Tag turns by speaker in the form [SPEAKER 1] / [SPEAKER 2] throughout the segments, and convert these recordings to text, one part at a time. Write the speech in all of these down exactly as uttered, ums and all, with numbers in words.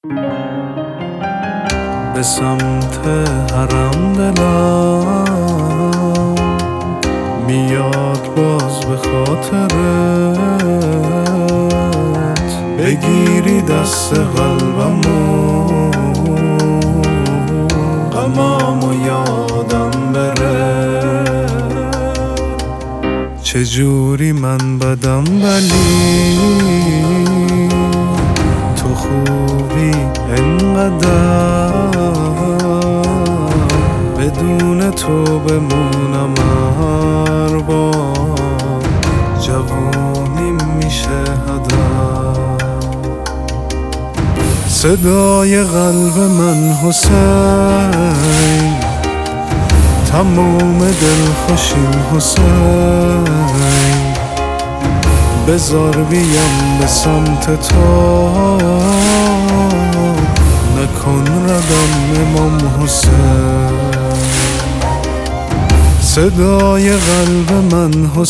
[SPEAKER 1] به سمت حرم دلم میاد باز به خاطرت، بگیری دست قلبمو غمامو یادم بره. چجوری من بدم ولی تو خوبی انقدر، بدون تو بمونم هر بار جوونیم میشه هدر. صدای قلب من حسین، تموم دلخوشیم حسین، بذار بیام به سمت تو، نکن ردم امام حسین. صدای قلب من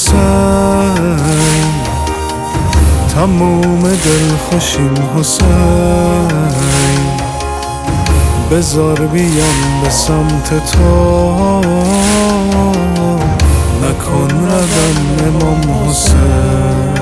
[SPEAKER 1] حسین، تموم دلخوشیم حسین، بذار بیام به سمت تو، نکن ردم امام حسین.